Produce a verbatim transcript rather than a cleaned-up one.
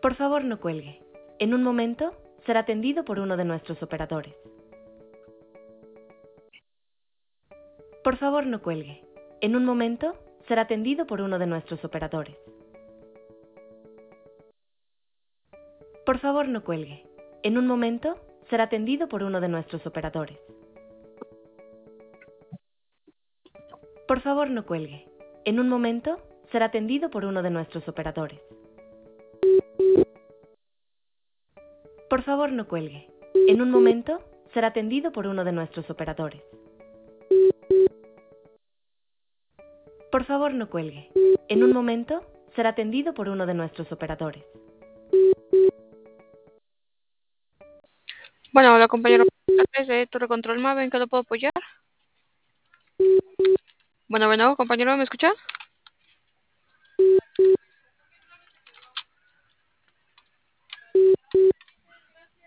Por favor, no cuelgue. En un momento será atendido por uno de nuestros operadores. Por favor, no cuelgue. En un momento será atendido por uno de nuestros operadores. Por favor, no cuelgue. En un momento será atendido por uno de nuestros operadores. Por favor, no cuelgue. En un momento será atendido por uno de nuestros operadores. Por favor, no cuelgue. En un momento será atendido por uno de nuestros operadores. Por favor, no cuelgue. En un momento será atendido por uno de nuestros operadores. Bueno, hola compañero de Torre Control Mave, ¿en qué lo puedo apoyar? Bueno, bueno, compañero, ¿me escucha?